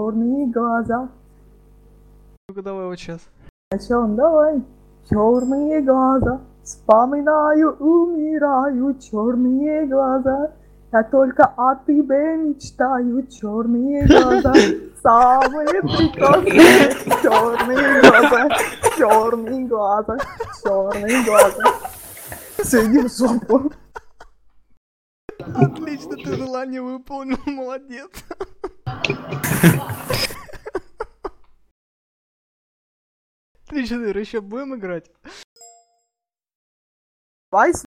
черные глаза. Ну-ка давай вот сейчас. О чем давай? Черные глаза, вспоминаю, умираю, черные глаза. Я только о тебе мечтаю, черные глаза, самые прекрасные, черные глаза, черные глаза, черные глаза. Сиди в жопу. Отлично, ты желание выполнил, молодец. Отлично, еще будем играть? Давай